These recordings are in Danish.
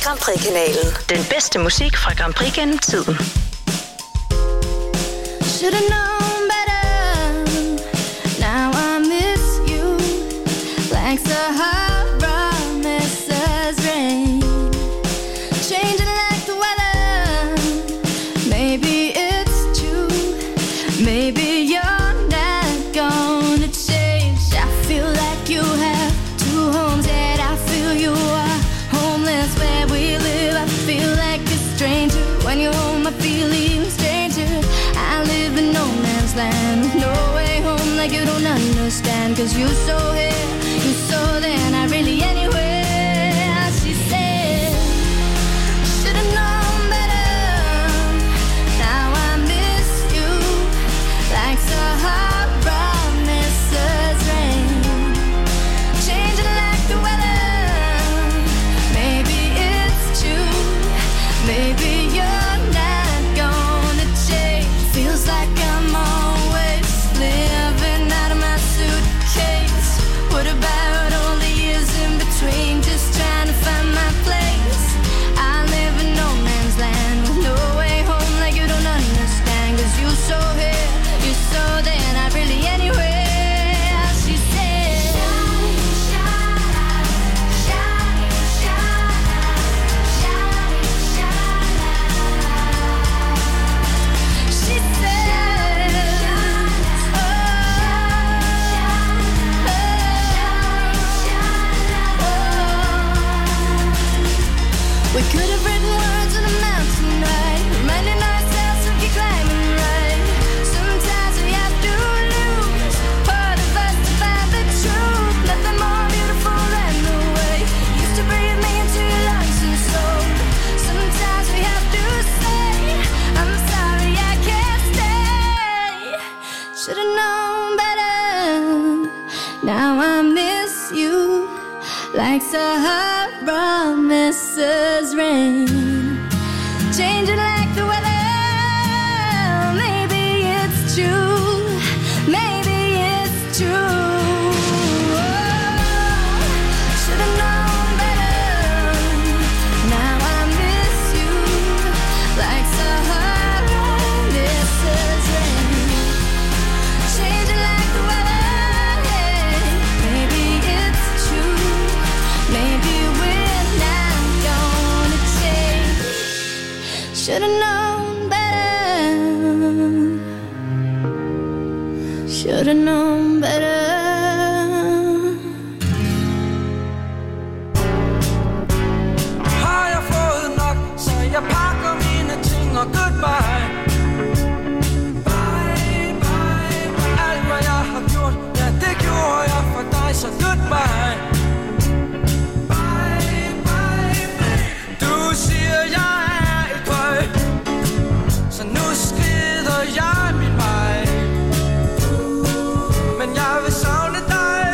Grand Prix-kanalen. Den bedste musik fra Grand Prix gennem tiden. Should've known better. Now I miss you like Sahara misses rain, changing like the weather. Maybe it's true. Maybe you're not gonna change. I feel like you have two homes, yet I feel you are homeless where we live. I feel like a stranger when you're home. I feel even stranger. I live in no man's land with no way home, like you don't understand. Cause you're so here, you're so there, not really anywhere. She said, should've known better. Now I miss you like Sahara misses rain, changing like the weather. Maybe it's true. Maybe you're not gonna change. Feels like I'm always living out of my suitcase. What about all the years in between, just trying to find my place? I live in no man's land with no way home, like you don't understand. Cause you're so here, you're so there, not really anywhere. She said, she said, we could have written words on a mountain, right? Reminding ourselves we keep climbing, right? Sometimes we have to lose part of us to find the truth. Nothing more beautiful than the way you used to breathe me into your lungs and soul. Sometimes we have to say, I'm sorry I can't stay. Should've known better. Now I miss you like Sahara misses rain, changing like the weather. Maybe it's true. Maybe it's true. Should've known better. Now I miss you like Sahara misses rain, changing like the weather. Maybe it's true. Maybe we're not gonna change. Should've known better. Should've known better. Har jeg fået nok, så jeg pakker mine ting og goodbye. Bye, bye, bye. Alt hvad jeg har gjort, ja det gjorde jeg for dig, så goodbye. Bye, bye, bye. Du siger jeg er et køj, så nu skrider jeg min vej. Men jeg vil savne dig,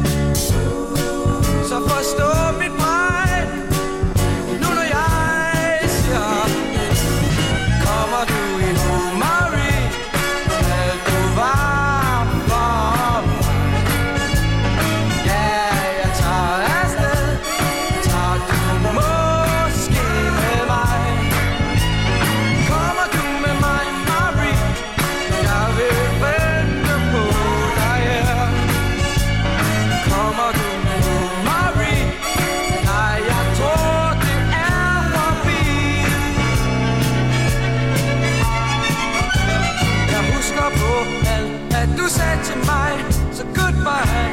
så forstå mit mig. Nu når jeg siger, kommer du endnu, Marie? Alt du var for mig. Ja, jeg tager afsted. Tager du måske med mig? Kommer du med mig, Marie? Jeg vil vente på dig her. Kommer du med Marie? Nej, jeg tror det er forbi. Jeg husker på alt, at du sagde til mig, så goodbye.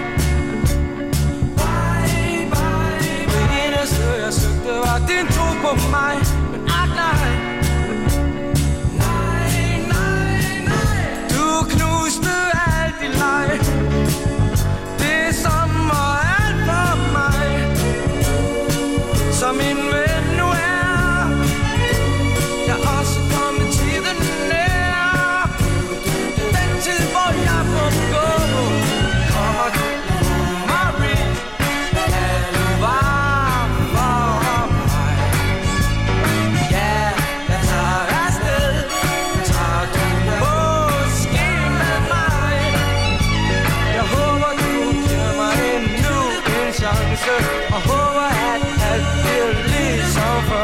Bye, bye. Det eneste jeg søgte var din tro på mig, men nej. Nej, nej, nej. Du knuste alt i leg. Det er sommer alt for mig. Som min ven nu er, jeg er også kommet tiden nær. Den tid hvor jeg må gå. Kommer du, Marie? Alt du var for mig. Ja, jeg tager afsted. Tager du måske med mig? Jeg håber du giver mig endnu en chance, og håber at alt bliver ligesom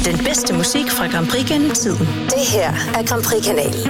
Den bedste musik fra Grand Prix gennem tiden. Det her er Grand Prix-kanalen.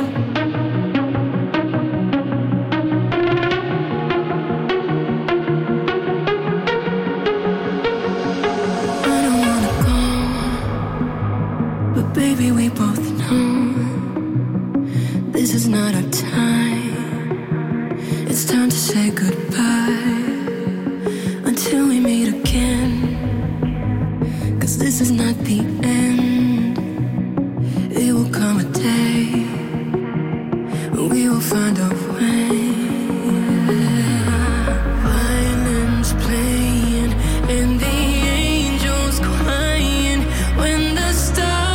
Baby, we both know this is not our time. It's time to say goodbye until we meet again. 'Cause this is not the end. It will come a day when we will find a way. Violins playing and the angels crying when the stars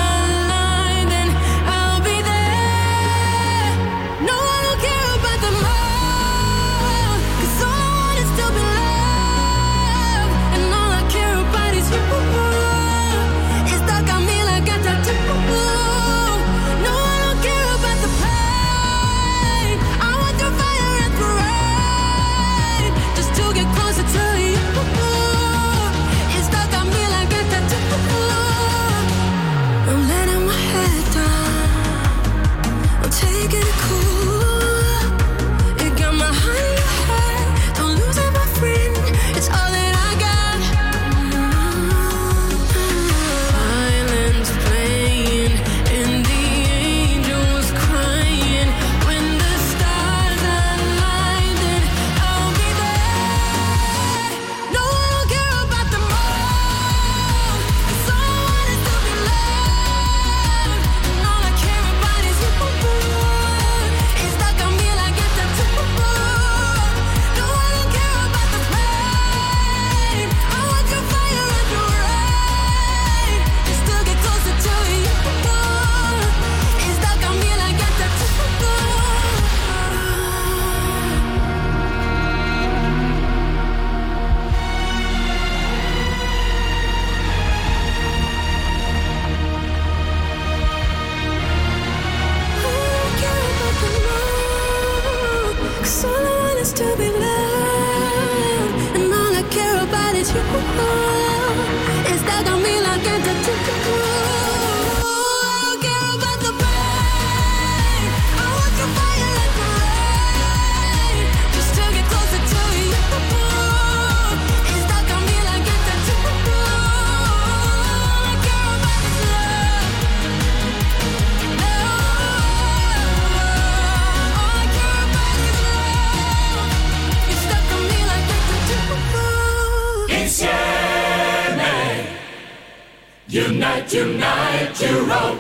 Unite, you roll.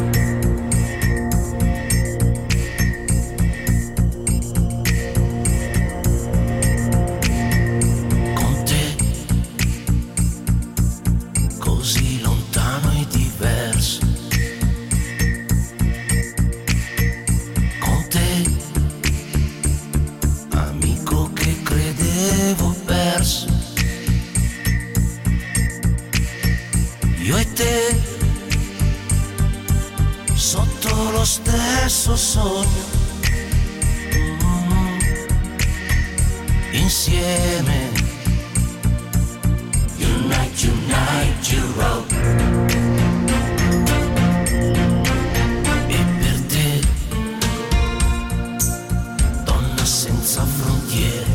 Con te, così lontano e diverso. Con te, amico che credevo perso. Io e te, sotto lo stesso sogno, insieme. Unite, unite, you roll. E per te, donna senza frontiere,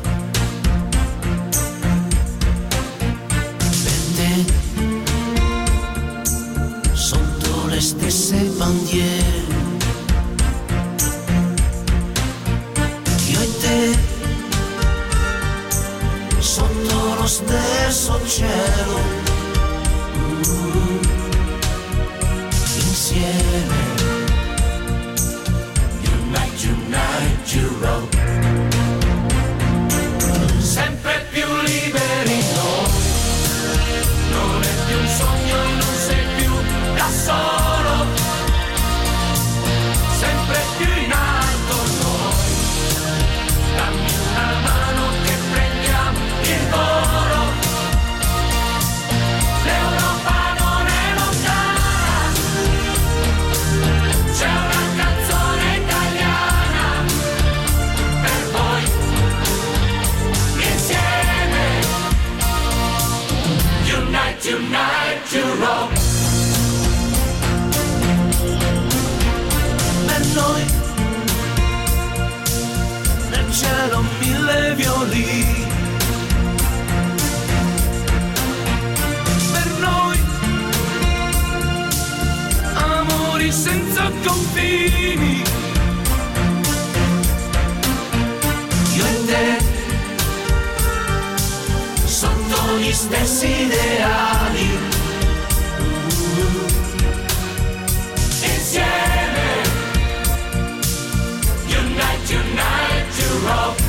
per te, sotto le stesse bandiere, io e te, sotto lo stesso cielo, insieme. Unite, unite, you roll. Sempre più liberi noi, non è più un sogno e non sei più da solo. giorni senza confini. Io e te, sotto gli stessi ideali, insieme, unite, unite to rock,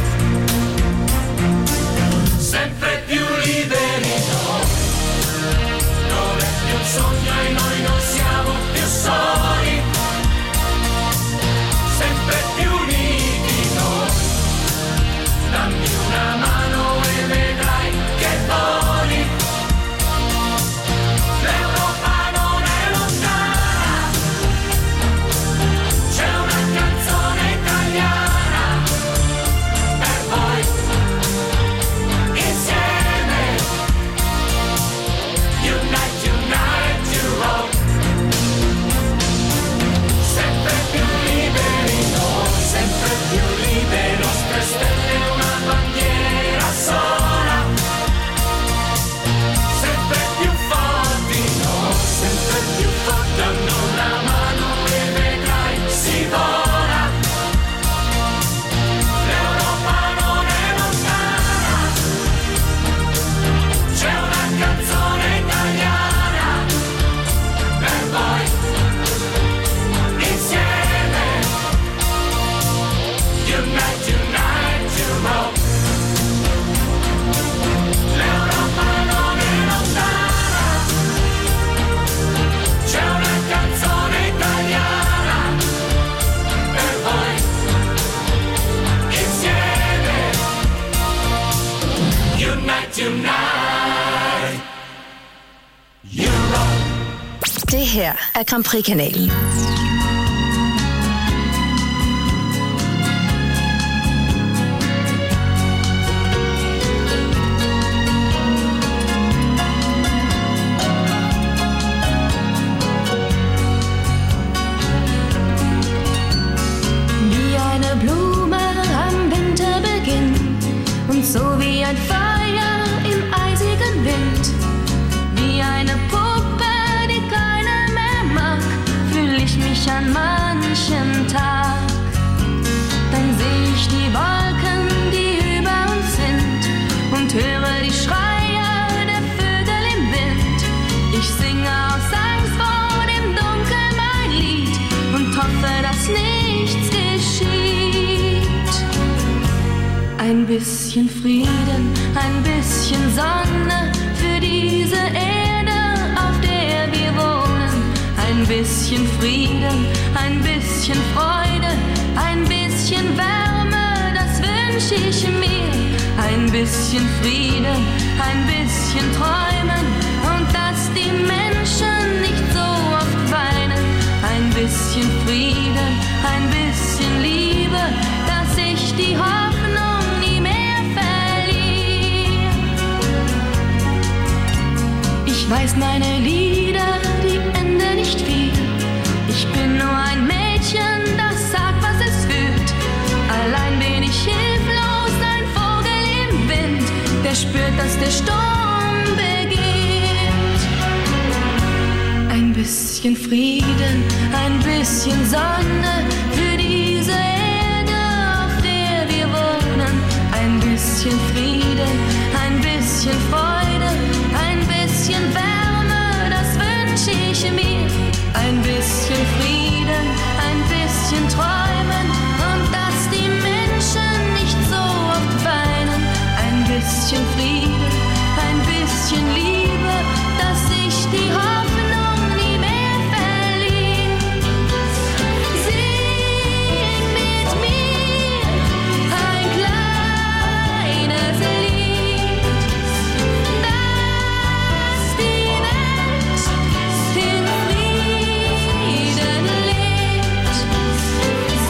sempre più liberi noi, non è più un sogno e noi non siamo più soli, sempre più uniti noi, dammi una mano e vedrai che voli, l'Europa non è lontana, c'è una canzone italiana per voi, insieme, unite, unite to rock, sempre più liberi noi, sempre più liberi, nostre stelle una bandiera sola, sempre più forti noi, sempre più forti, danno una mano e vedrai si vola, l'Europa non è lontana, c'è una canzone italiana per voi, insieme, unite, unite to rock, l'Europa non è lontana, c'è una canzone italiana per voi, insieme, unite, unite, Europe. Det her er Grand Prix-kanalen. Wie eine Blume am Winterbeginn und so wie ein Feuer im eisigen Wind, wie eine Puppe, die keiner mehr mag, fühl ich mich an manchem Tag. Dann seh ich die Wolken, die über uns sind und höre die Schreie der Vögel im Wind. Ich singe aus Angst vor dem Dunkel mein Lied und hoffe, dass nichts geschieht. Ein bisschen Frieden, ein bisschen Sonne für diese Erde, auf der wir wohnen. Ein bisschen Frieden, ein bisschen Freude, ein bisschen Wärme, das wünsch ich mir. Ein bisschen Frieden, ein bisschen Träumen und dass die Menschen nicht so oft weinen. Ein bisschen Frieden, ein bisschen Liebe, dass ich die Hoffnung nie mehr verliere. Ich weiß, meine Lieder, die enden nicht viel. Ich bin nur ein Mädchen, das sagt, was es fühlt. Allein bin ich hilflos, ein Vogel im Wind, der spürt, dass der Sturm beginnt. Ein bisschen Frieden, ein bisschen Sonne für diese Erde, auf der wir wohnen. Ein bisschen Frieden, ein bisschen Freude, ein bisschen Wärme, das wünsch ich mir. Ein bisschen Frieden, ein bisschen Träumen und dass die Menschen nicht so oft weinen. Ein bisschen Frieden, ein bisschen Liebe, dass ich die Hoffnung nie mehr verliere. Sing mit mir ein kleines Lied, das die Welt in Frieden lebt.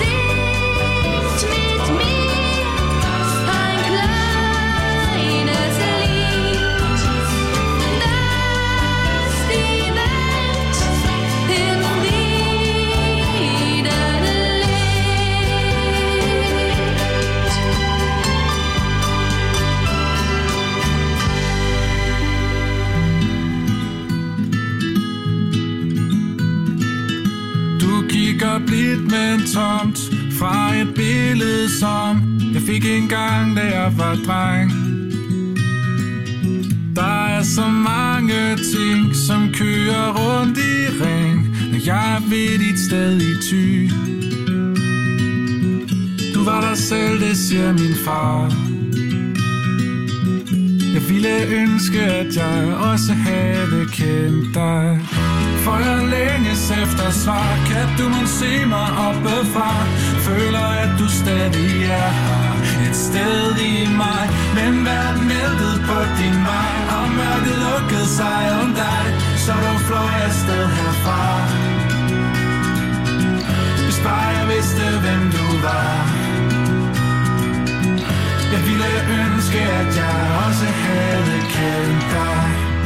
kigger blidt, men tomt fra et billede, som jeg fik engang, da jeg var dreng. Der er så mange ting, som kører rundt i ring, når jeg ved dit sted i Thy. Du var der selv, det siger min far. Jeg ville ønske, at jeg også havde kendt dig. For jeg længes efter svar. Kan du må se mig oppefra? Føler, at du stadig er her, et sted i mig. Men verden væltede på din vej, og mørket lukkede sig om dig, så du fløj afsted herfra. Hvis bare jeg vidste, hvem du var. Jeg ville ønske, at jeg også havde kendt dig.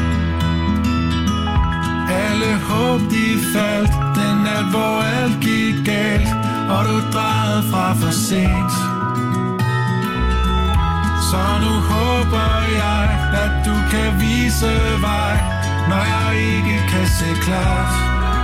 Alle håb, de faldt den nat, hvor alt gik galt, og du drejede fra for sent. Så nu håber jeg, at du kan vise vej, når jeg ikke kan se klart.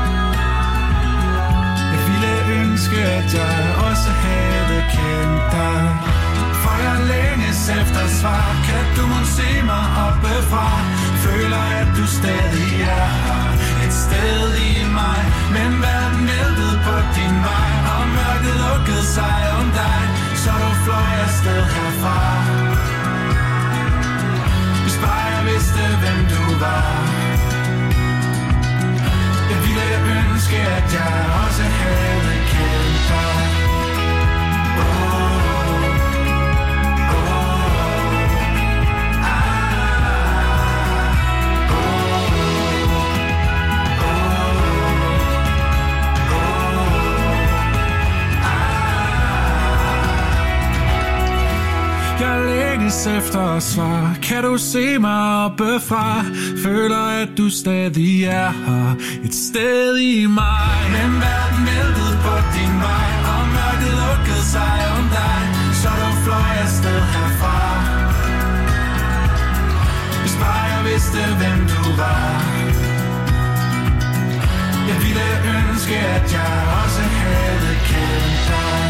Jeg ville ønske, at jeg også havde kendt dig. For jeg længes efter svar. Kan du må se mig oppefra? Føler, at du stadig er her, et sted i mig. Men verden væltede på din vej, og mørket lukkede sig om dig, så du fløj afsted herfra. Hvis bare jeg vidste, hvem du var. Jeg ville ønske, at jeg også havde kendt dig. Efter svar. Kan du se mig oppefra? Føler, at du stadig er her, et sted i mig. Men verden væltede på din vej, og mørket lukkede sig om dig, så du fløj afsted herfra. Hvis bare jeg vidste, hvem du var. Jeg ville ønske, at jeg også havde kendt dig.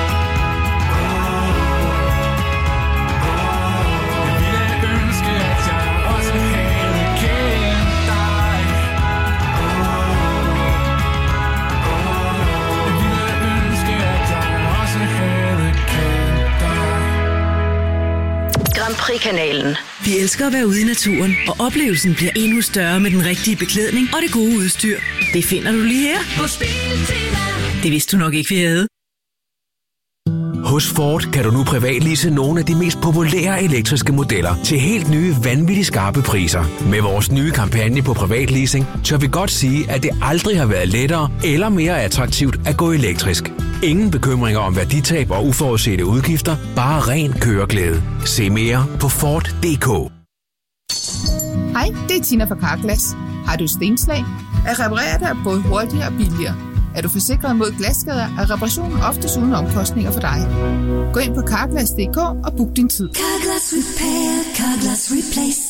Grand Prix-kanalen. Vi elsker at være ude i naturen, og oplevelsen bliver endnu større med den rigtige beklædning og det gode udstyr. Det finder du lige her. Det vidste du nok ikke, vi havde. Hos Ford kan du nu privatlease nogle af de mest populære elektriske modeller til helt nye, vanvittigt skarpe priser. Med vores nye kampagne på privatleasing, tør vi godt sige, at det aldrig har været lettere eller mere attraktivt at gå elektrisk. Ingen bekymringer om værditab og uforudsete udgifter, bare ren køreglæde. Se mere på Ford.dk. Hej, det er Tina fra Carglass. Har du stenslag? At reparere det er både hurtigere og billigere. Er du forsikret mod glasskader, er reparationen oftest uden omkostninger for dig. Gå ind på Carglass.dk og book din tid. Carglass Repair, Carglass Replace.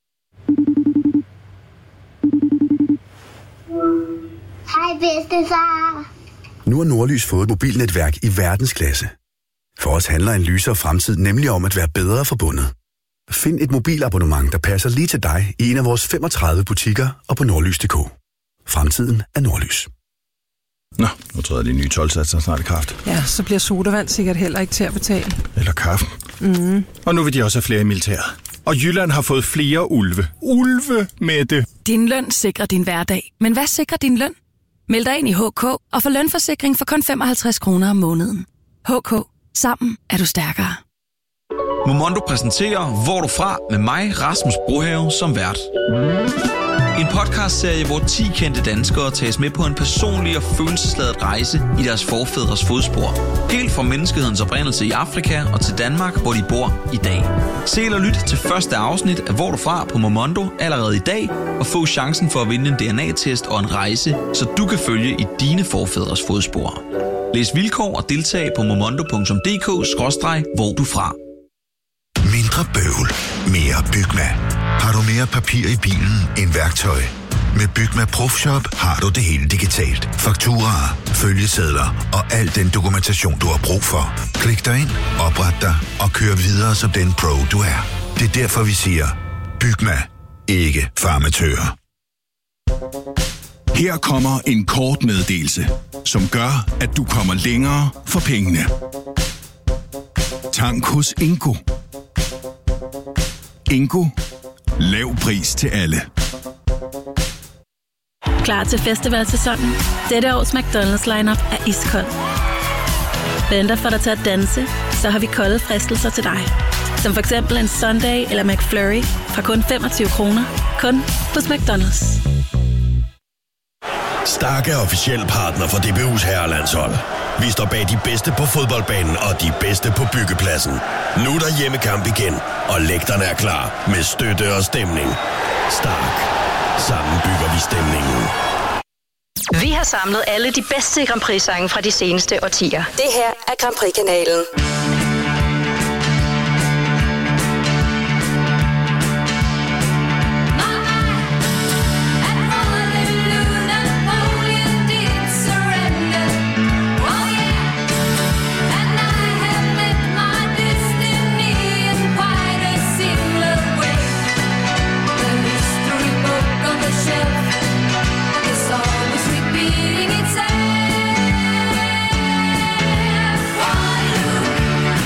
Hej bedstefar. Nu har Nordlys fået et mobilnetværk i verdensklasse. For os handler en lysere fremtid nemlig om at være bedre forbundet. Find et mobilabonnement, der passer lige til dig i en af vores 35 butikker og på nordlys.dk. Fremtiden er Nordlys. Nå, nu træder de nye 12-satser snart i kraft. Ja, så bliver sodavand sikkert heller ikke til at betale. Eller kaffen. Mm. Og nu vil de også have flere i militæret. Og Jylland har fået flere ulve. Ulve med det. Din løn sikrer din hverdag. Men hvad sikrer din løn? Meld dig ind i HK og få lønforsikring for kun 55 kroner om måneden. HK. Sammen er du stærkere. Momondo præsenterer Hvor du fra med mig, Rasmus Brohave, som vært. En podcastserie, hvor 10 kendte danskere tages med på en personlig og følelsesladet rejse i deres forfædres fodspor. Helt fra menneskehedens oprindelse i Afrika og til Danmark, hvor de bor i dag. Se eller lyt til første afsnit af Hvor du fra på Momondo allerede i dag, og få chancen for at vinde en DNA-test og en rejse, så du kan følge i dine forfædres fodspor. Læs vilkår og deltag på momondo.dk/hvor du fra. Mindre bøvl, mere Bygma. Har du mere papir i bilen end værktøj? Med Bygma Profshop har du det hele digitalt. Fakturaer, følgesedler og al den dokumentation, du har brug for. Klik dig ind, opret dig og kør videre som den pro, du er. Det er derfor, vi siger, Bygma, ikke for amatører. Her kommer en kort meddelelse, som gør, at du kommer længere for pengene. Tank hos Ingo. Ingo. Lav pris til alle. Klar til festivalsæsonen? Dette års McDonald's lineup er iskold. Venter for dig til at danse, så har vi kolde fristelser til dig. Som for eksempel en Sunday eller McFlurry fra kun 25 kroner. Kun hos McDonald's. Stark er officiel partner for DBU's herrelandshold. Vi står bag de bedste på fodboldbanen og de bedste på byggepladsen. Nu er der hjemmekamp igen, og lægterne er klar med støtte og stemning. Stark. Sammen bygger vi stemningen. Vi har samlet alle de bedste Grand Prix-sange fra de seneste årtier. Det her er Grand Prix-kanalen. Beating itself for you.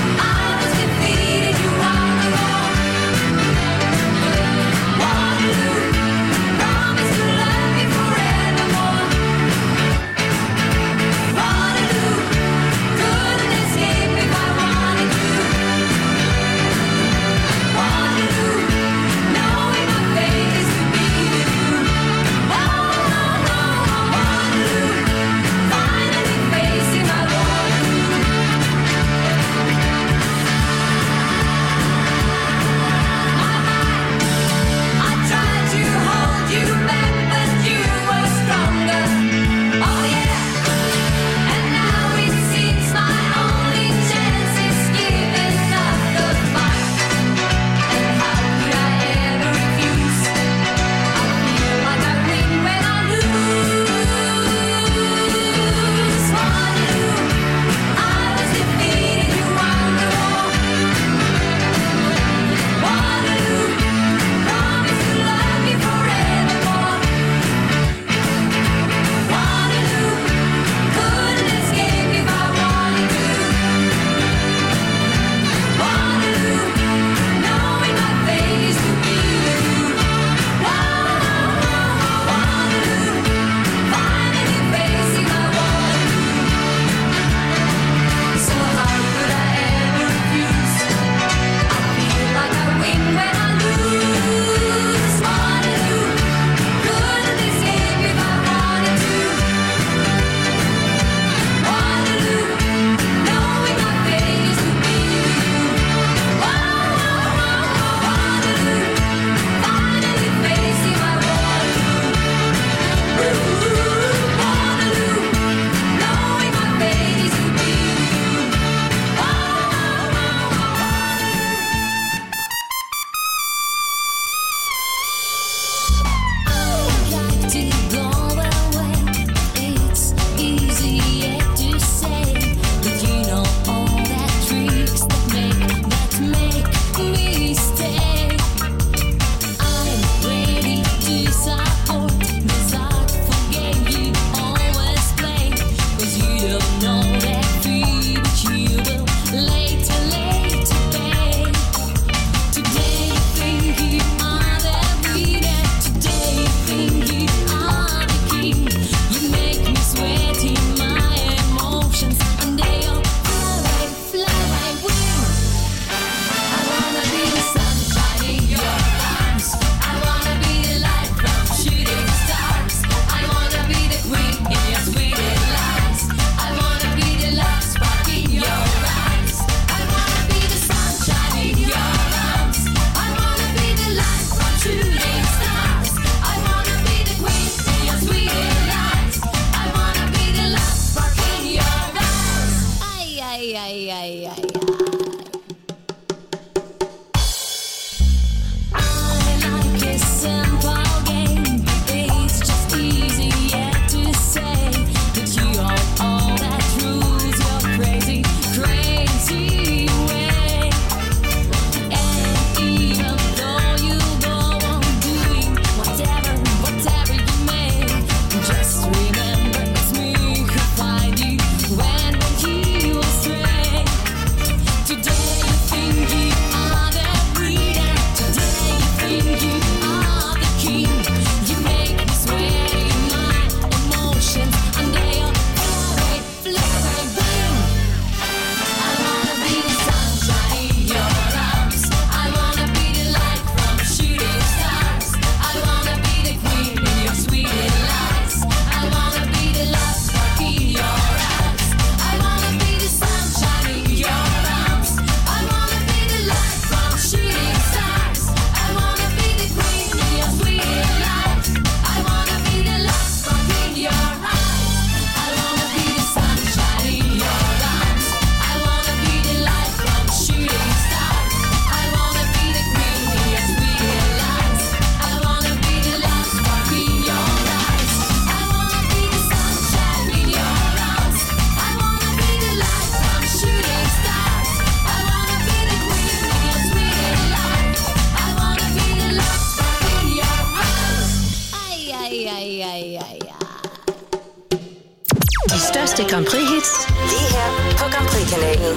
De største Grand Prix-hits lige her på Grand Prix-kanalen.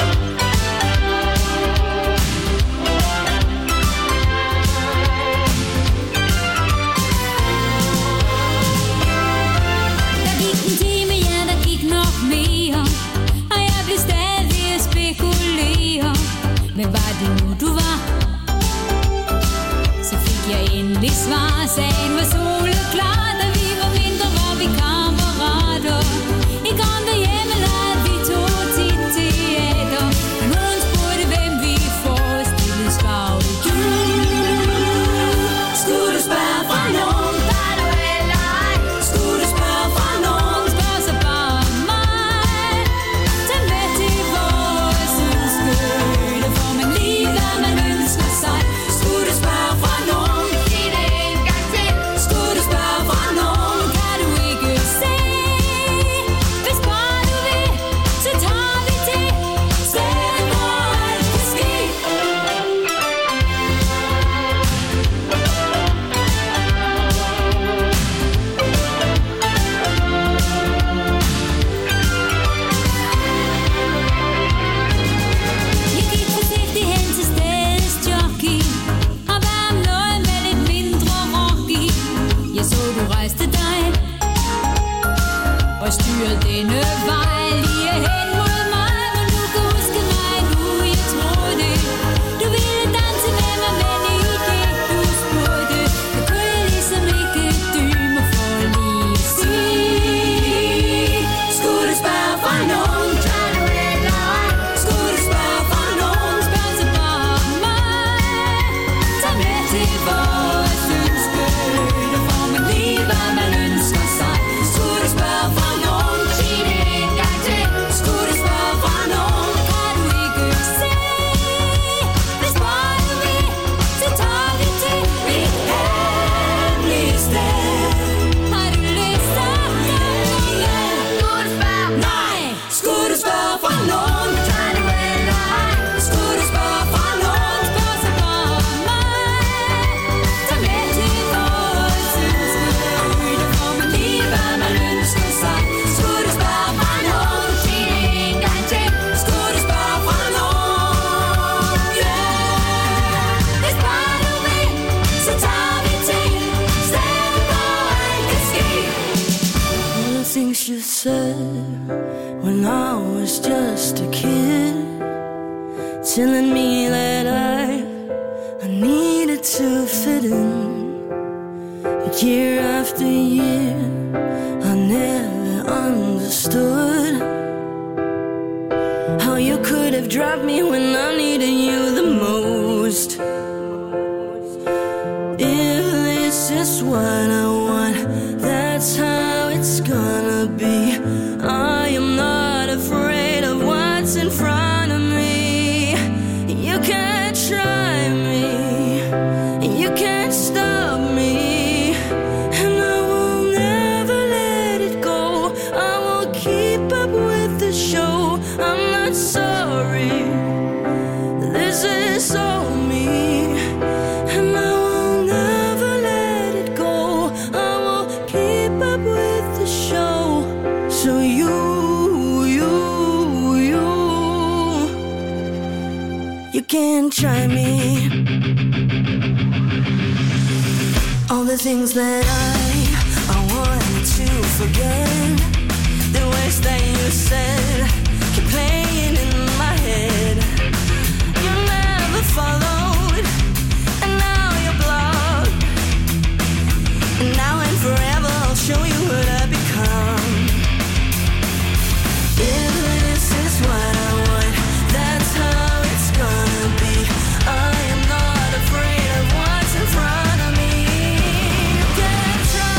Der gik en time, ja, der gik nok mere, og jeg blev stadig at spekulere. Men var det nu, du var? Så fik jeg endelig svar. Sagen var soleklar, da vi var mindre, var vi kammerater. I gang derhjemme lavede vi to tit teater. Og nogen spurgte, hvem vi forestillede, svarede du. Skulle du spørge fra nogen, var du eller ej? Skulle du spørge fra nogen, spørg så bare mig. Tag med til vores udskøjte, får man lige hvad man ønsker sig. Skulle du spørge fra nogen, sig det en gang til. Skulle du spørge fra nogen, kan du ikke se. Hvis bare du vil, så tager vi til stedet, hvor alt kan ske. Jeg gik forsigtigt hen til stedets jockey og bad om noget med lidt mindre rock i. Jeg så du rejste dig og styrede denne vej lige hen mod mig. Men du kan huske mig nu, jeg troede det. Du ville danse med mig, men i det du spurgte, jeg kunne ligesom ikke dybe mig for lige at sige. Skulle du spørge fra nogen, kan du eller ej? Skulle du spørge fra nogen, spørg så bare mig. Tag med til vores ønskeøde, får man lige hvad man ønsker sig. Skulle du spørge fra nogen, sig det en gang til. Skulle du spørge fra nogen, kan du ikke se. Hvis bare du vil, så tager vi til mit hemmelige sted. Har du lyst til at komme? Skulle du spørge? Nej. Skulle du spørge fra nogen, kan du eller ej? Skulle du spørge fra nogen, spørg så bare mig. Tag med til vores ønskeøde, får man lige hvad man ønsker sig. Skulle du spørge fra nogen, sig det en gang til. Skulle du spørge fra nogen, yeah. Hvis bare du vil, så tager vi til stedet, hvor alt kan ske. All the things you said when I was just a kid, telling me that I needed to fit in. But year after year, I never understood how you could have dropped me when I needed you the most. If this is what I want, that's how it's gonna be. I am not afraid of what's in front of me. You can't try me, you can't stop me, and I will never let it go. I will keep up with the show. I'm not sorry, this is all me, and I will never let it go. I will keep up with the show. So you can't try me. All the things that I wanted to forget, the words that you said keep playing in my head. You never followed, and now you're blocked. And now and forever I'll show you what I become. If this is what I want, that's how it's gonna be. I am not afraid of what's in front of me. You can't try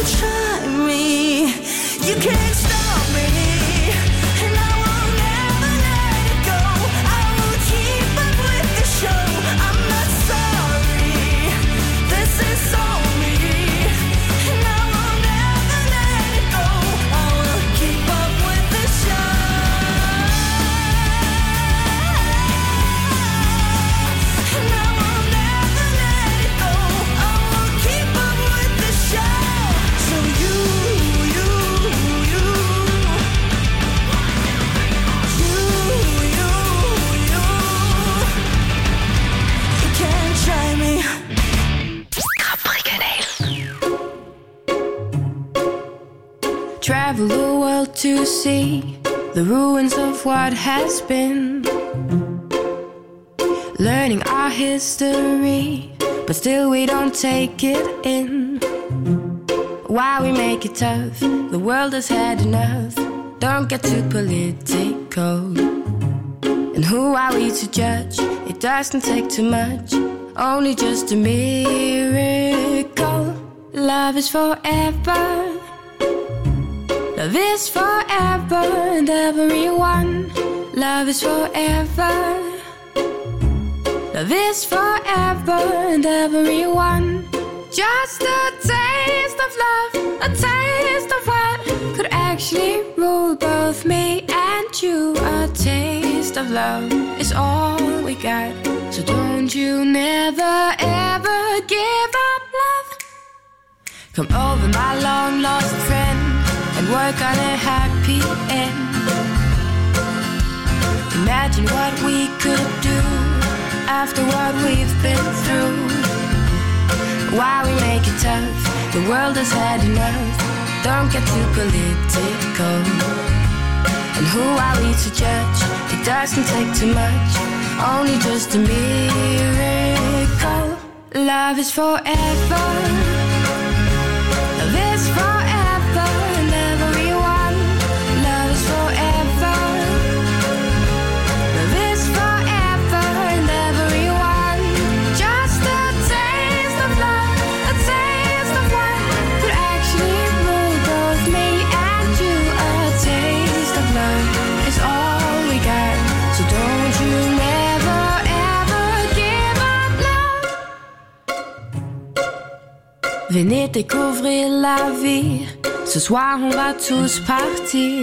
try me, you can't stop me, and I will never let it go. I will keep up with the show. I'm not sorry, this is on me, and I will never let it go. I will keep up with the show, and I will never let it go. I will keep up with the show. So you can't try me. Travel the world to see the ruins of what has been, learning our history, but still we don't take it in. Why we make it tough, the world has had enough. Don't get too political. And who are we to judge? It doesn't take too much, only just a miracle. Love is forever, love is forever, and everyone. Love is forever, love is forever, and everyone. Just a taste of love, a taste of what could actually rule both me and you. A taste of love is all we got, so don't you never ever give up love. Come over, my long lost friend, and work on a happy end. Imagine what we could do after what we've been through. Why we make it tough, the world has had enough. Don't get too political. And who are we to judge? It doesn't take too much, only just a miracle. Love is forever, love is forever, and everyone. Love is forever, love is forever, and everyone. Just a taste of love, a taste of what could actually rule both me and you. A taste of love is all we got, so don't you never ever give up love. Venez découvrir la vie, ce soir on va tous partir.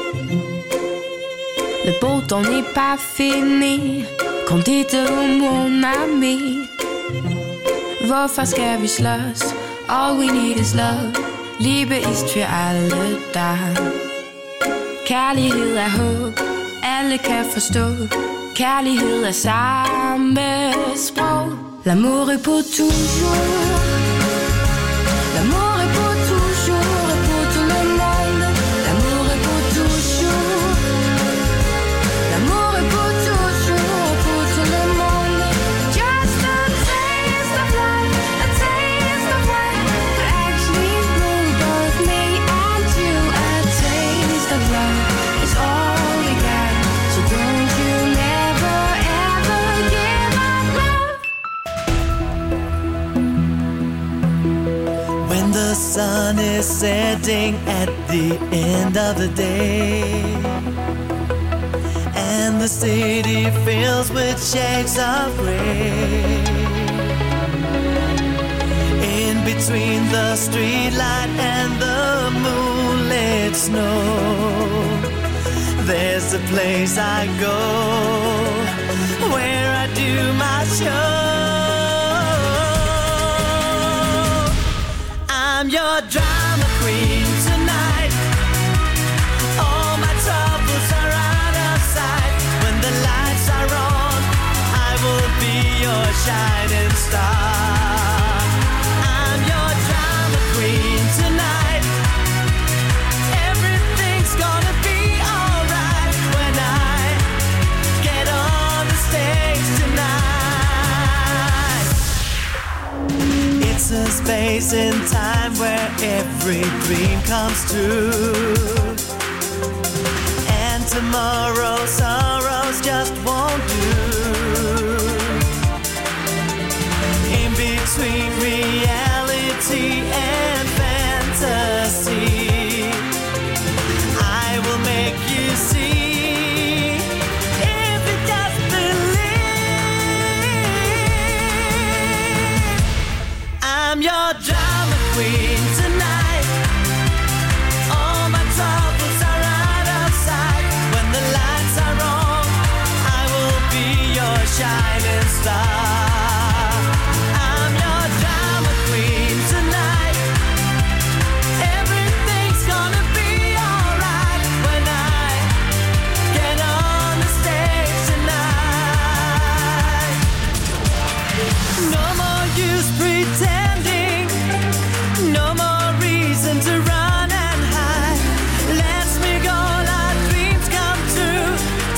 Le beau temps n'est pas fini, kom dit du mon ami. Hvorfor skal vi slås? All we need is love. Liebe ist für alle da. Kærlighed er håb, alle kan forstå. Kærlighed er samme sprog. L'amour est pour toujours. L'amour est pour toujours et pour tout le monde. L'amour est pour toujours. L'amour est pour toujours et pour tout le monde. Just a taste of love, a taste of what could actually rule both me and you. A taste of love is all we got, so don't you never ever give up love. When the sun is setting at the end of the day, and the city fills with shades of gray, in between the streetlight and the moonlit snow, there's a place I go where I do my show. I'm your drama queen tonight. All my troubles are out of sight. When the lights are on, I will be your shining star. I'm your drama queen tonight. Everything's gonna be alright when I get on the stage tonight. It's a space in time where every dream comes true, and tomorrow's sorrows just won't do. In between reality and fantasy, queen tonight. All my troubles are out of sight. When the lights are on, I will be your shining star. I'm your drama queen tonight. Everything's gonna be alright when I get on the stage tonight. No more use pretending, no more reason to run and hide. Let's make all our dreams come true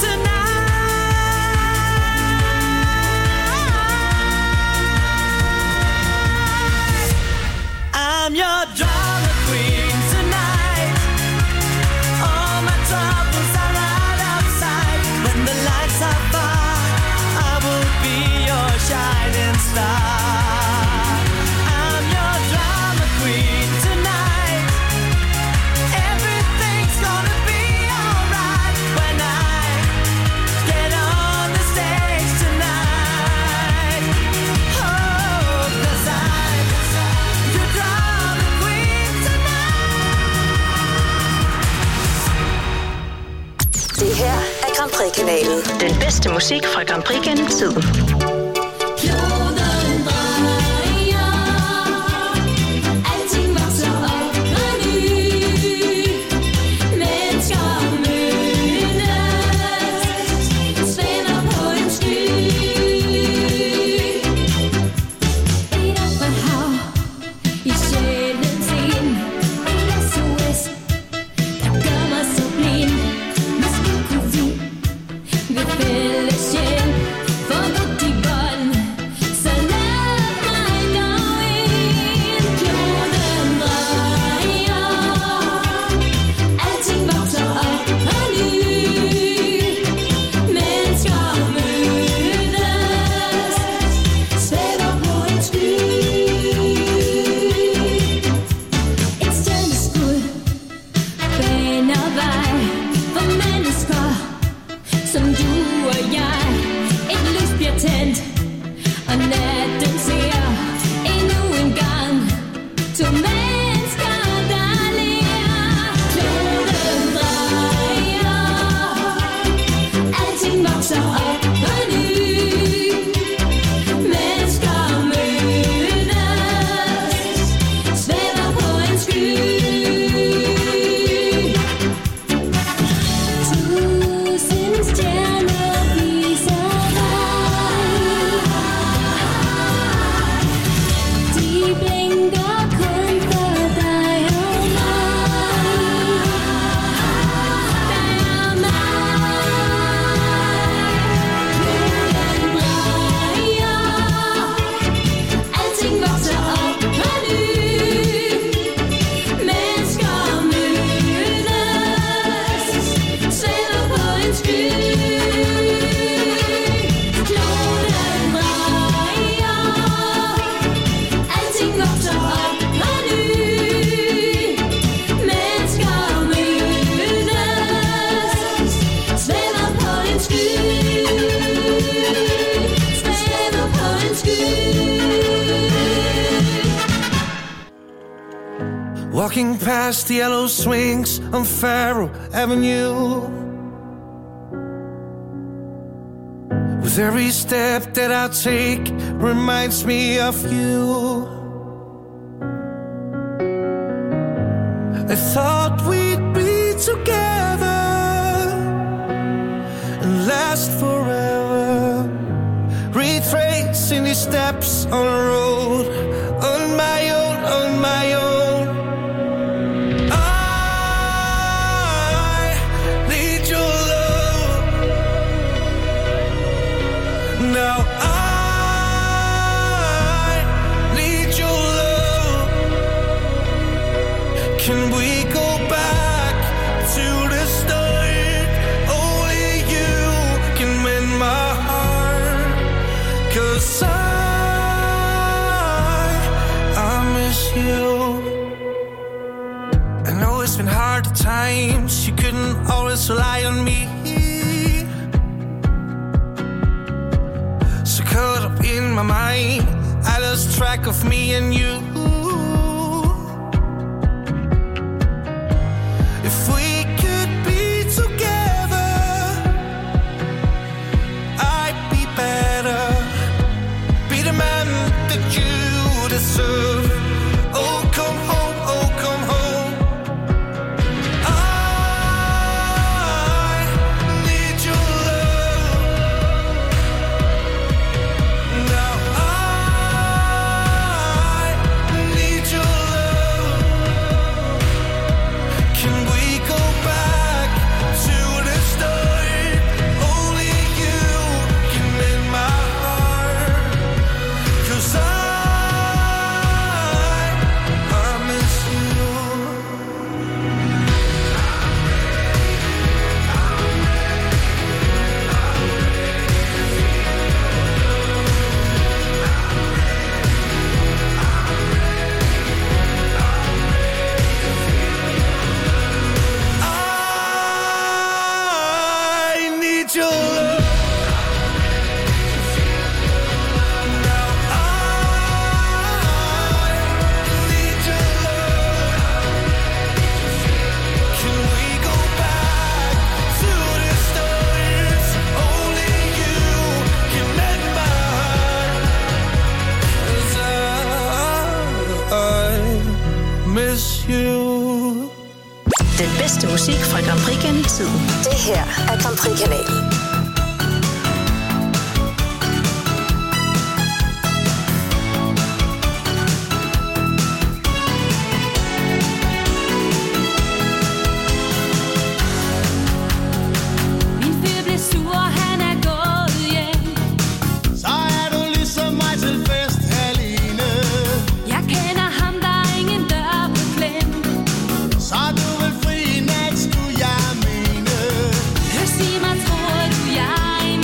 tonight. I'm your drama queen tonight. All my troubles are out of sight. When the lights are far, I will be your shining star. I'm your drama queen tonight. Everything's gonna be alright when I get on the stage tonight. Oh, 'cause I'm your drama queen tonight. Det her er Grand Prix-kanalen. Den bedste musik fra Grand Prix gennem tiden. Alting vokser op på ny. Mennesker mødes, svæver på en sky. Et opret hav i sjælens ind. En SOS, der gør mig så blind. Måske kunne vi ved fælles hjælp forbudt de bånd. Så lad mig gå ind. Kloden drejer, alting vokser op på ny. Mennesker mødes, svæver på en sky. Et stjerneskud baner vej for mennesker som du og jeg. Et lys bliver tændt, og natten ser endnu en gang to mennesker, der ler. Kloden drejer, alting vokser op på ny. Mennesker mødes, svæver på en sky. Tusind stjerner viser vej. De blinker kun for dig og mig. Dig og mig. Kloden drejer, alting vokser op på ny. Mennesker mødes, svæver på en sky. Kloden drejer, alting vokser op på ny. Mennesker mødes, svæver på en sky. Svæver på en sky. Walking past the yellow swings on Faro Avenue. With every step that I take reminds me of you. I thought we'd be together and last forever. Retracing these steps on the road on my own, on my own. I need your love. Now I need your love. Can we go back to the start? Only you can mend my heart. 'Cause I miss you. I know it's been hard at times. You couldn't always rely on me. So caught up in my mind, I lost track of me and you. miss you. Den bedste musik fra Grand Prix gennem tiden. Det her er Grand Prix-kanalen. Sig mig, tror du, jeg er en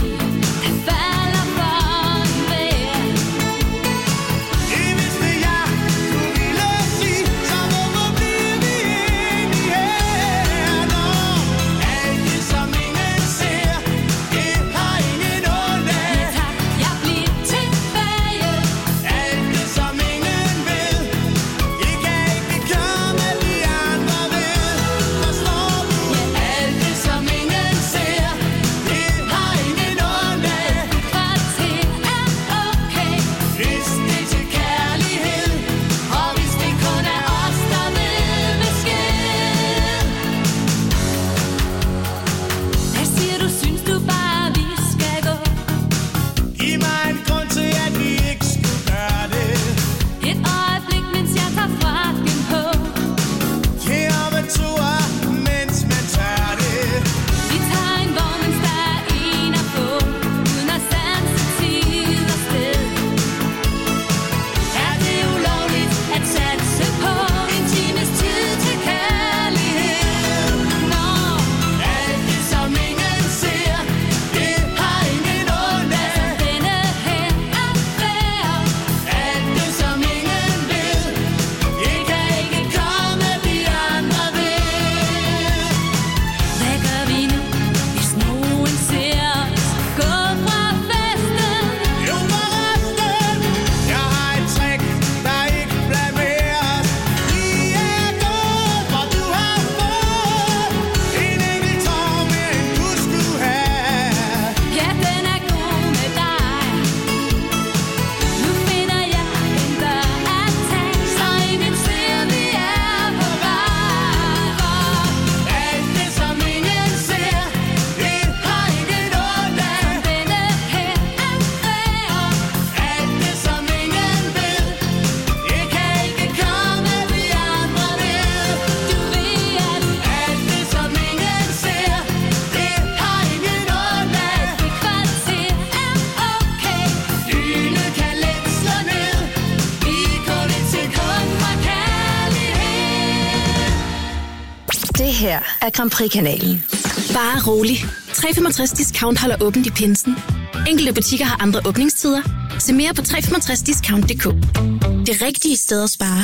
Det her er Grand Prix-kanalen. Bare rolig. 365 Discount holder åbent i pinsen. Enkelte butikker har andre åbningstider. Se mere på 365discount.dk. Det rigtige sted at spare.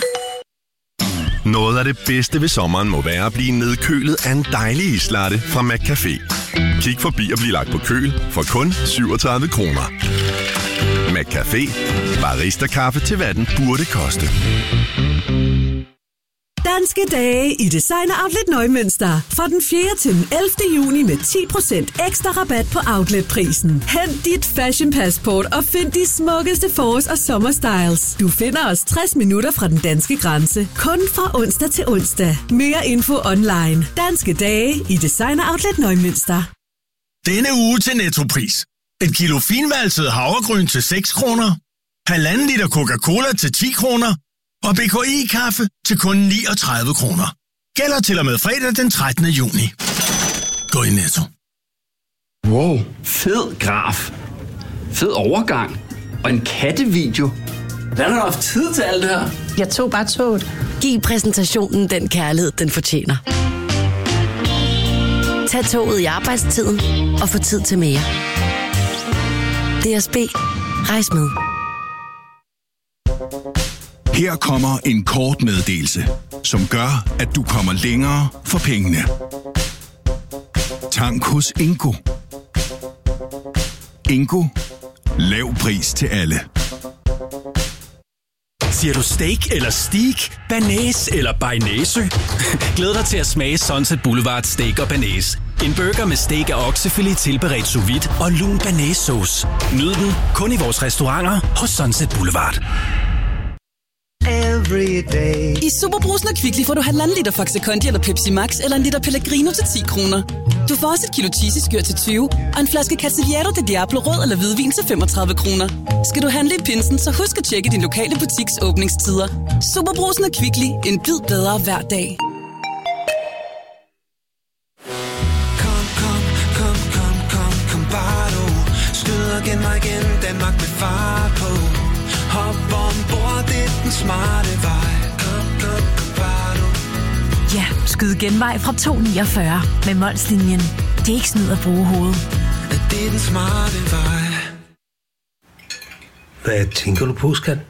Noget af det bedste ved sommeren må være at blive nedkølet af en dejlig islatte fra McCafé. Kig forbi og bliv lagt på køl for kun 37 kroner. McCafé. Barista-kaffe til hvad den burde koste. Danske dage i Designer Outlet Neumünster. Fra den 4. til den 11. juni med 10% ekstra rabat på outletprisen. Hent dit fashion passport og find de smukkeste forårs- og sommerstyles. Du finder os 60 minutter fra den danske grænse. Kun fra onsdag til onsdag. Mere info online. Danske dage i Designer Outlet Neumünster. Denne uge til Nettopris. Et kilo finvalset havregryn til 6 kroner. 1,5 liter Coca-Cola til 10 kroner. Og BKI-kaffe til kun 39 kroner. Gælder til og med fredag den 13. juni. Gå i Netto. Wow, fed graf. Fed overgang. Og en kattevideo. Hvordan har du haft tid til alt det her? Jeg tog bare toget. Giv præsentationen den kærlighed, den fortjener. Tag toget i arbejdstiden og få tid til mere. DSB. Rejs med. Her kommer en kort meddelelse, som gør, at du kommer længere for pengene. Tank hos Ingo. Ingo. Lav pris til alle. Siger du steak eller steak, banæs eller bearnaise? Glæd dig til at smage Sunset Boulevard Steak og Banæs. En burger med steak af oksefilet tilberedt sous vide og lun banæssauce. Nyd den kun i vores restauranter hos Sunset Boulevard. every day. I Superbrugsen og Kvickly får du 1,5 liter Faxe Kondi eller Pepsi Max eller en liter Pellegrino til 10 kroner. Du får også et kilo cheesy-skyr til 20 og en flaske Cavaliere de Diablo rød eller hvidvin til 35 kroner. Skal du handle i pinsen, så husk at tjekke din lokale butiks åbningstider. Superbrugsen og Kvickly. En bid bedre hver dag. Kom bare du. Skyder gen mig igen, Danmark med far på. Hop ombord, det er den smarte vej. Kom bare du. Ja, skyd genvej fra 249 med Molslinjen. Det er ikke snyd at bruge hovedet. Det er den smarte vej. Hvad tænker du på, skat?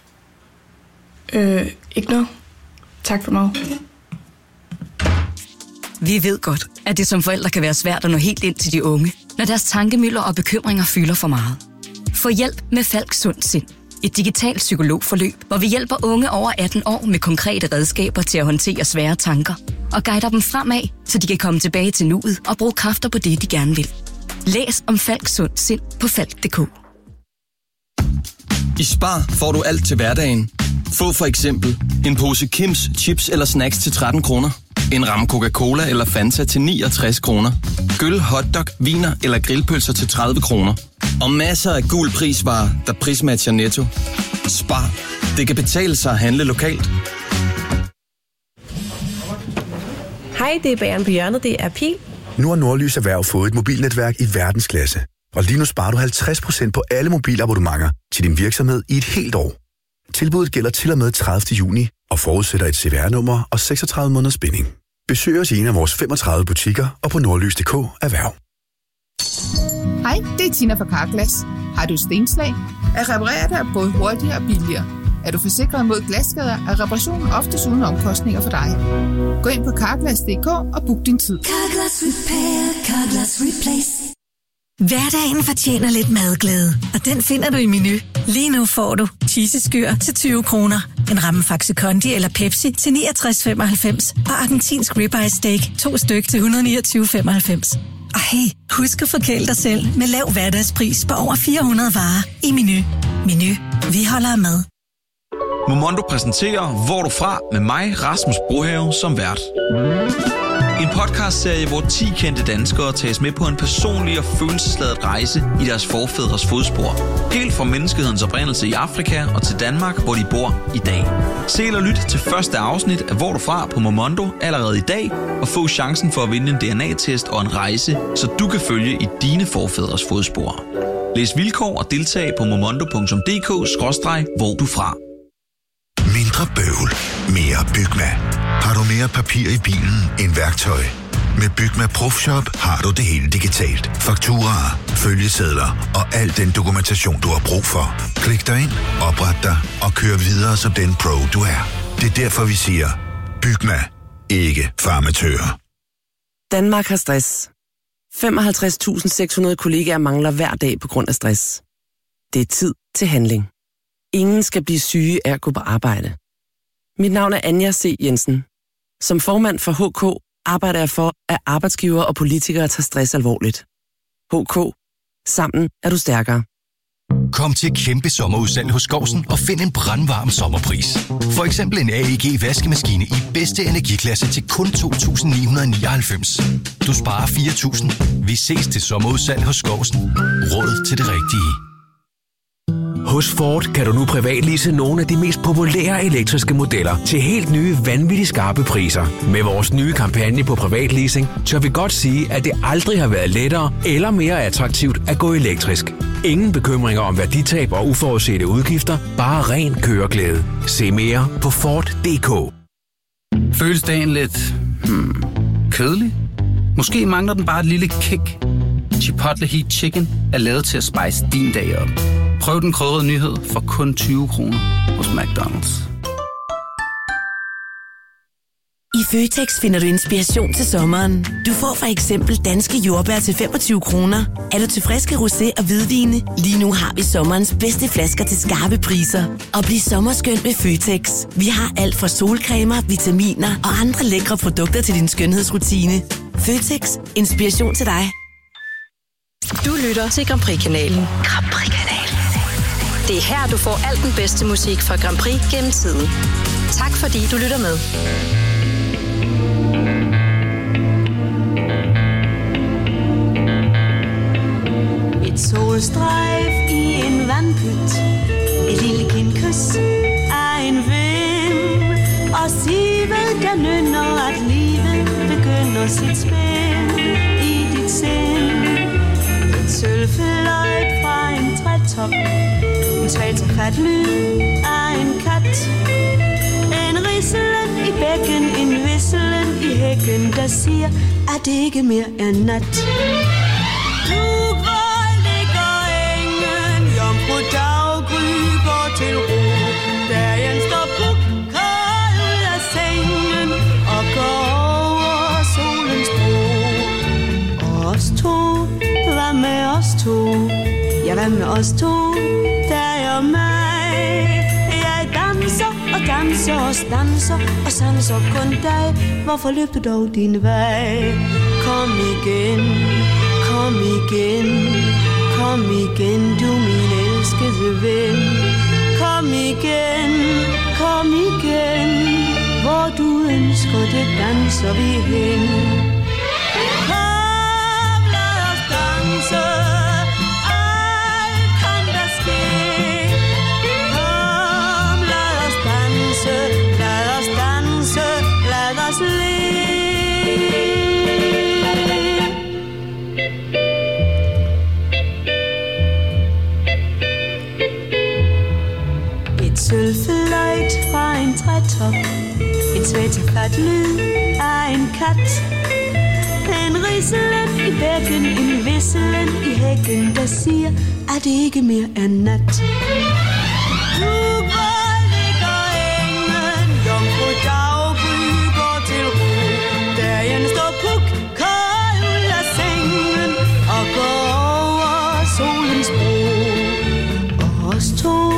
Ikke noget. Tak for mig. Vi ved godt, at det som forældre kan være svært at nå helt ind til de unge, når deres tankemylder og bekymringer fylder for meget. Få hjælp med Falk Sund Sind. Et digitalt psykologforløb, hvor vi hjælper unge over 18 år med konkrete redskaber til at håndtere svære tanker og guider dem fremad, så de kan komme tilbage til nuet og bruge kræfter på det, de gerne vil. Læs om Falk Sund Sind på falk.dk. I Spar får du alt til hverdagen. Få for eksempel en pose Kims chips eller snacks til 13 kroner. En ramme Coca-Cola eller Fanta til 69 kroner. Gyll, hotdog, viner eller grillpølser til 30 kroner. Og masser af gul prisvarer, der prismatcher Netto. Spar. Det kan betale sig at handle lokalt. Hej, det er Bageren på hjørnet. Det er Pil. Nu har Nordlys Erhverv fået et mobilnetværk i verdensklasse. Og lige nu sparer du 50% på alle mobilabonnementer til din virksomhed i et helt år. Tilbuddet gælder til og med 30. juni og forudsætter et CVR-nummer og 36 måneders binding. Besøg os i en af vores 35 butikker og på nordlys.dk erhverv. Hej, det er Tina fra Carglass. Har du stenslag? At reparere det er både hurtigere og billigere. Er du forsikret mod glasskader, er reparationen oftest uden omkostninger for dig. Gå ind på Carglass.dk og book din tid. Carglass Repair, Carglass Replace. Hverdagen fortjener lidt madglæde, og den finder du i Menu. Lige nu får du cheesy-skyr til 20 kroner, en ramme Faxe Kondi eller Pepsi til 69,95 og argentinsk ribeye steak 2 styk til 129,95. Og hey, husk at forkæle dig selv med lav hverdagspris på over 400 varer i Menu. Menu. Vi holder af mad. Momondo præsenterer Hvor du fra med mig, Rasmus Brohave, som vært. En podcastserie, hvor 10 kendte danskere tages med på en personlig og følelsesladet rejse i deres forfædres fodspor. Helt fra menneskehedens oprindelse i Afrika og til Danmark, hvor de bor i dag. Se eller lyt til første afsnit af Hvor du fra på Momondo allerede i dag, og få chancen for at vinde en DNA-test og en rejse, så du kan følge i dine forfædres fodspor. Læs vilkår og deltag på momondo.dk/hvor du fra. Mindre bøvl, mere Bygma. Har du mere papir i bilen end værktøj? Med Bygma Profshop har du det hele digitalt. Fakturaer, følgesedler og al den dokumentation, du har brug for. Klik dig ind, opret dig og kør videre som den pro, du er. Det er derfor, vi siger, Bygma, ikke farmatører. Danmark har stress. 55.600 kollegaer mangler hver dag på grund af stress. Det er tid til handling. Ingen skal blive syge af at gå på arbejde. Mit navn er Anja C. Jensen. Som formand for HK arbejder jeg for, at arbejdsgivere og politikere tager stress alvorligt. HK. Sammen er du stærkere. Kom til kæmpe sommerudsalg hos Skovsen og find en brandvarm sommerpris. For eksempel en AEG vaskemaskine i bedste energiklasse til kun 2.999. Du sparer 4.000. Vi ses til sommerudsalg hos Skovsen. Råd til det rigtige. Hos Ford kan du nu privatlease nogle af de mest populære elektriske modeller til helt nye, vanvittigt skarpe priser. Med vores nye kampagne på privatleasing, tør vi godt sige, at det aldrig har været lettere eller mere attraktivt at gå elektrisk. Ingen bekymringer om værditab og uforudsete udgifter, bare ren køreglæde. Se mere på Ford.dk. Føles dagen lidt kedelig? Måske mangler den bare et lille kick. Chipotle Heat Chicken er lavet til at spice din dag op. Prøv den krydrede nyhed for kun 20 kroner hos McDonald's. I Føtex finder du inspiration til sommeren. Du får for eksempel danske jordbær til 25 kroner. Er du til friske rosé og hvidvine? Lige nu har vi sommerens bedste flasker til skarpe priser. Og bliv sommerskøn med Føtex. Vi har alt fra solcremer, vitaminer og andre lækre produkter til din skønhedsrutine. Føtex. Inspiration til dig. Du lytter til Grand Prix-kanalen. Grand Prix-kanalen. Det er her, du får al den bedste musik fra Grand Prix gennem tiden. Tak fordi du lytter med. Et solstrejf i en vandpyt, et lille kindkys af en vind, og sivet der nynner, at livet begynder sit spil i dit sind. Et sølvfløjt fra en trætop, en svalterfat lyd af en kat, en rislen i bækken, en visselen i hækken, der siger, at det ikke mere er nat. På daggry går til ro, dagen står kold ud af sengen og går over solens bro. Og os to, hvad med os to? Ja, hvad med os to? Dig og mig. Jeg danser og danser og danser og sanser kun dig. Hvorfor løb du dog din vej? Kom igen, kom igen. Kom igen, du min elskede ven. Kom igen, hvor du ønsker det, danser vi hen. Kom, lad os danse, alt kan der ske. Kom, lad os danse, lad os danse, lad os leve. Sølvfløjt fra en trætop, en svætterfat lyd af en kat, en rislen i bækken, en visselen i hækken, der siger, at det ikke mere er nat. Hvor ligger engen, jomfru daggry går til ro, dagen står kold ud af sengen og går over solens bro. Og os to,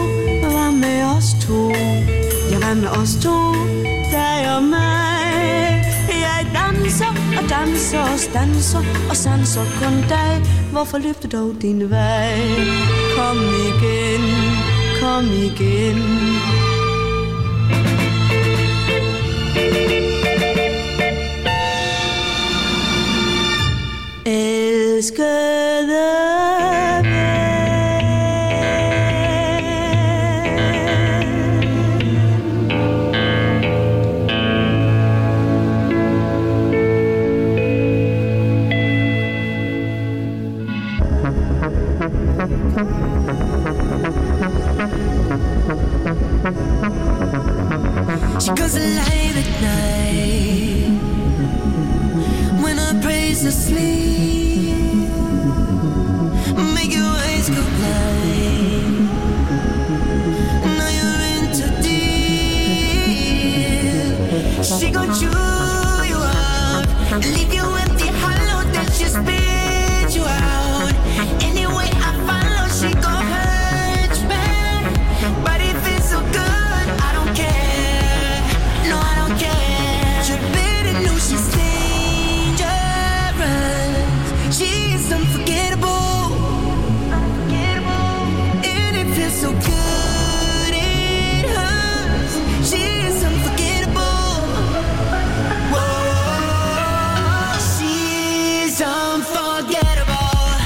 ja, hvad med os to, dig og mig. Jeg danser og danser og danser og sanser kun dig. Hvorfor løb du dog din vej? Kom igen, kom igen. Elskede She goes alive at night when I praise her sleep. Make your eyes go blind. Now you're in too deep. She gon' chew you up, leave you empty, hollow, then she spit you out. Anyway I follow, she gon' hurt you back. But if it's so good, I don't care. No, I don't care. You better know she's dangerous. She is unforgettable. And it feels so good, it hurts. She is unforgettable. Whoa, she's unforgettable.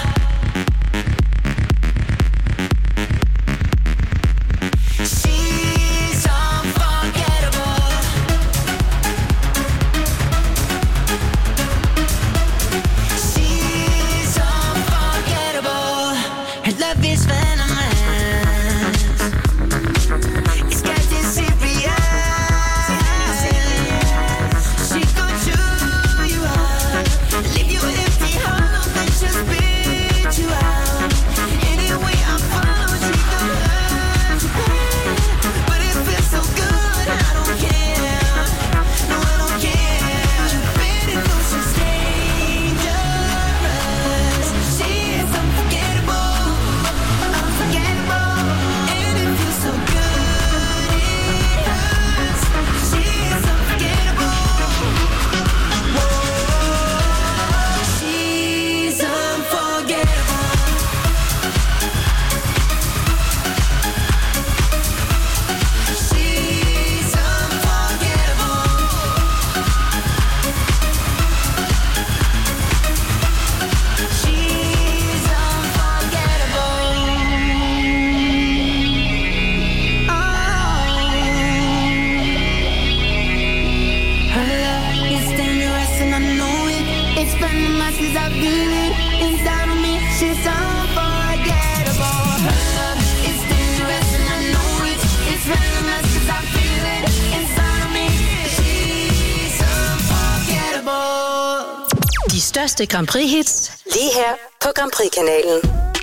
venomous 'cause I feel it inside of me. She's unforgettable. Her love is dangerous and I know it. It's venomous 'cause I feel it inside of me. She's unforgettable. De største Grand Prix-hits lige her på Grand Prix-kanalen.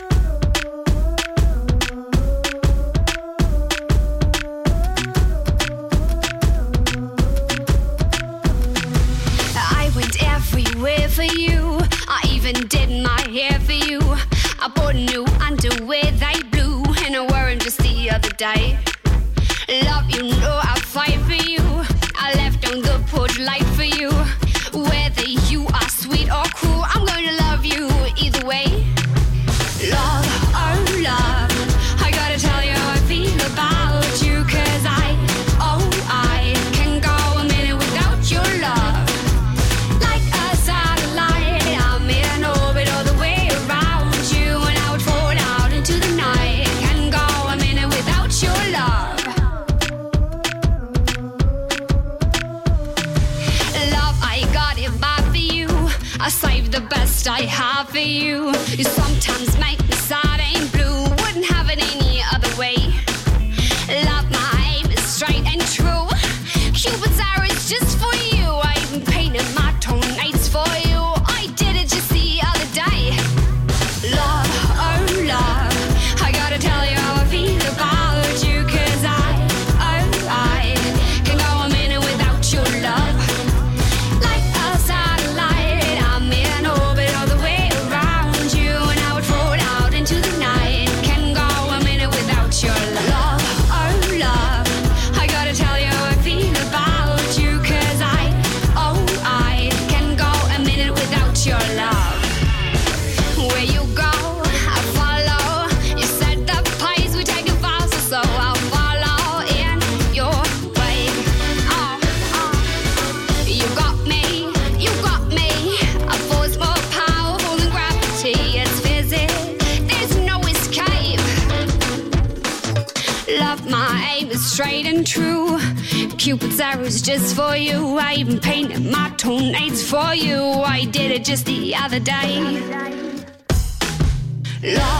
Everywhere for you, I even did my hair for you. I bought new underwear, they blue, and I wore them just the other day. Love, you know I fight for you. I left on the porch light for you. Whether you are sweet or cruel, I'm going to love you either way. Love, oh love, I gotta tell you how I feel about you, 'cause I can go a minute without your love. I save the best I have for you. You sometimes make me sad and blue. Wouldn't have it any other way. Love, my aim is straight and true. Cupid's arrow is just for you. I even painted my toenails for you. I did it just the other day. Love, oh love, I gotta tell you how I feel about you, 'cause I can go a minute without your love. Straight and true. Cupid's arrows just for you. I even painted my toenails for you. I did it just the other day. Love.